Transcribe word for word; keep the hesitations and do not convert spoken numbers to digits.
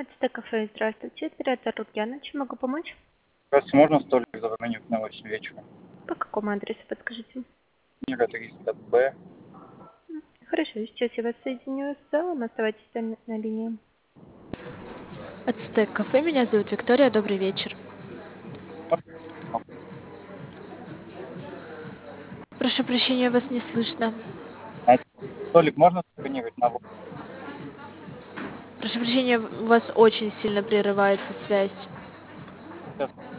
Ацтек кафе, здравствуйте. Оператор Лукьяна, чем могу помочь? Здравствуйте, можно столик забронировать на восемь вечера? По какому адресу подскажите? Мира триста Б. М, Хорошо, сейчас я вас соединю с залом, оставайтесь там на линии. Ацтек кафе, меня зовут Виктория, добрый вечер. Прошу прощения, вас не слышно. А столик можно забронировать на восемь? Прошу прощения, у вас очень сильно прерывается связь. Сейчас